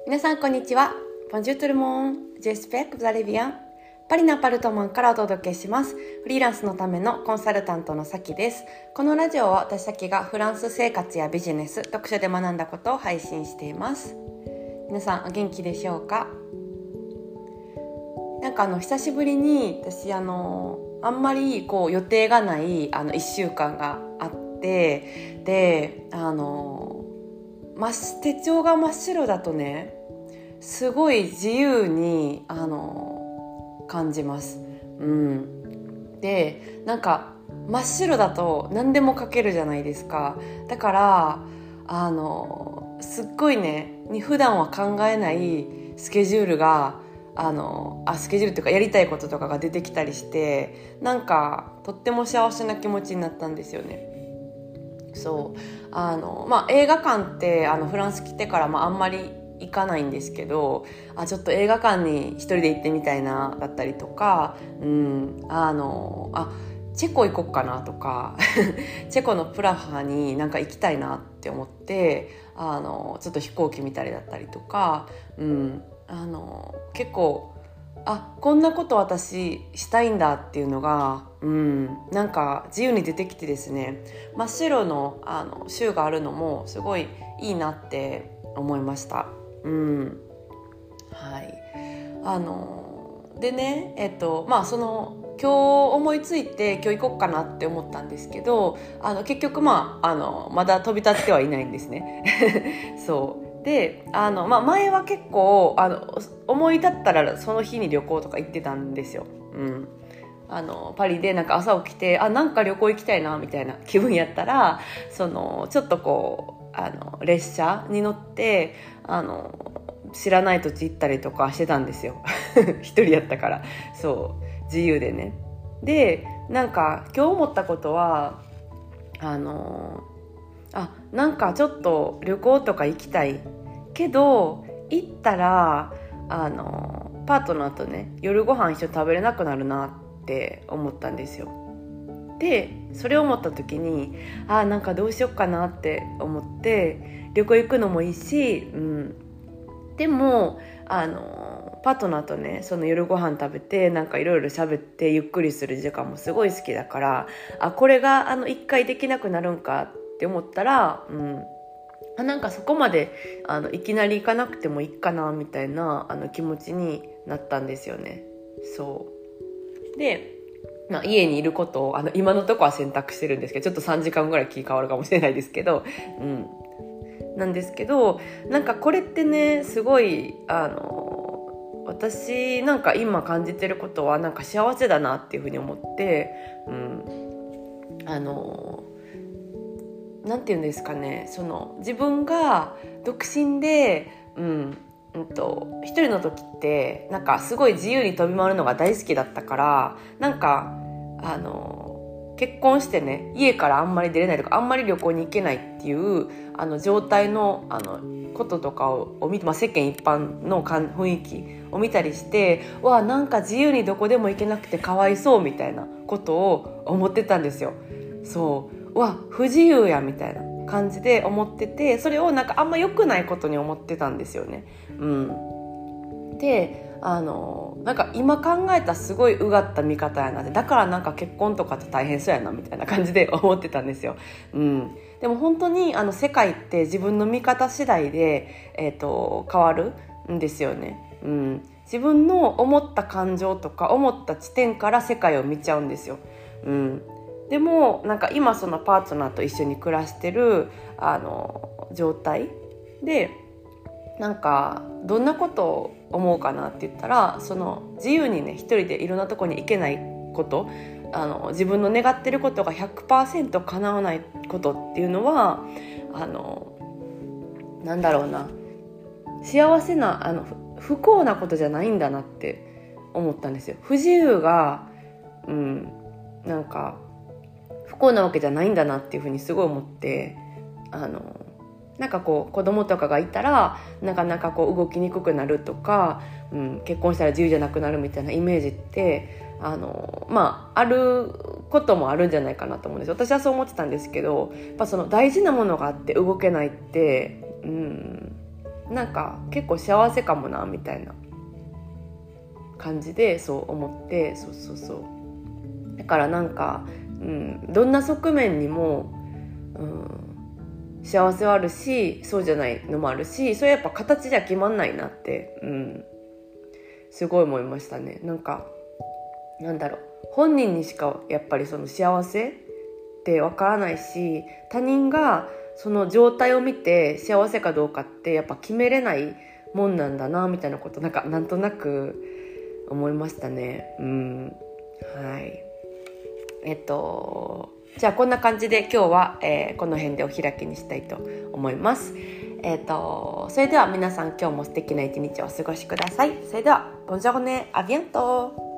皆さんこんにちは。Bonjour tout le monde. J'espère que vous allez bien. パリのアパルトマンからお届けします。フリーランスのためのコンサルタントのさきです。このラジオは私さきがフランス生活やビジネス、読書で学んだことを配信しています。皆さんお元気でしょうか？久しぶりに私あんまり予定がない1週間があって、で手帳が真っ白だとね、すごい自由に感じます。で真っ白だと何でも書けるじゃないですか。だからすっごいね普段は考えないスケジュールがスケジュールっていうかやりたいこととかが出てきたりして、とっても幸せな気持ちになったんですよね。そう映画館ってフランス来てからあんまり行かないんですけど、ちょっと映画館に一人で行ってみたいなだったりとか、チェコ行こっかなとかチェコのプラハに行きたいなって思ってちょっと飛行機見たりだったりとか、結構こんなこと私したいんだっていうのが自由に出てきてですね、真っ白の週があるのもすごいいいなって思いました。でね今日思いついて今日行こうかなって思ったんですけど、結局まだ飛び立ってはいないんですねそうで前は結構思い立ったらその日に旅行とか行ってたんですよ。パリで朝起きて旅行行きたいなみたいな気分やったら、ちょっと列車に乗って知らない土地行ったりとかしてたんですよ一人やったから。そう自由でね。で今日思ったことはちょっと旅行とか行きたいけど行ったらパートナーとね夜ご飯一緒に食べれなくなるなって思ったんですよ。でそれを思った時にどうしようかなって思って、旅行行くのもいいし、でもパートナーとねその夜ご飯食べていろいろ喋ってゆっくりする時間もすごい好きだから、これが一回できなくなるんかって思ったら、そこまでいきなり行かなくてもいいかなみたいな気持ちになったんですよね。そうで、家にいることを今のところは選択してるんですけど、ちょっと3時間ぐらい気変わるかもしれないですけど、なんですけどこれってねすごい私今感じてることは幸せだなっていうふうに思って、なんていうんですかね、自分が独身で一人の時ってすごい自由に飛び回るのが大好きだったから、結婚してね家からあんまり出れないとかあんまり旅行に行けないっていう状態のこととかを見て、世間一般の雰囲気を見たりして、自由にどこでも行けなくてかわいそうみたいなことを思ってたんですよ。不自由やみたいな感じで思ってて、それをあんま良くないことに思ってたんですよね。で今考えたらすごいうがった見方やなって、だから結婚とかって大変そうやなみたいな感じで思ってたんですよ。でも本当に世界って自分の見方次第で、変わるんですよね。自分の思った感情とか思った地点から世界を見ちゃうんですよ。でも今そのパートナーと一緒に暮らしてる状態でどんなことを思うかなって言ったら、自由にね一人でいろんなとこに行けないこと、自分の願ってることが 100% 叶わないことっていうのは幸せな不幸なことじゃないんだなって思ったんですよ。不自由が不幸なわけじゃないんだなっていうふうにすごい思って、子供とかがいたらなかなか動きにくくなるとか、結婚したら自由じゃなくなるみたいなイメージってあることもあるんじゃないかなと思うんです。私はそう思ってたんですけど、大事なものがあって動けないって、 なんか結構幸せかもなみたいな感じでそう思って、そうだからなんか、どんな側面にも、幸せはあるしそうじゃないのもあるし、それやっぱ形じゃ決まんないなって、すごい思いましたね。なんか本人にしかやっぱりその幸せってわからないし、他人がその状態を見て幸せかどうかってやっぱ決めれないもんなんだなみたいなことなんとなく思いましたね。はい。じゃあこんな感じで今日は、この辺でお開きにしたいと思います。それでは皆さん今日も素敵な一日をお過ごしください。それではボンジョルネ、アビアント。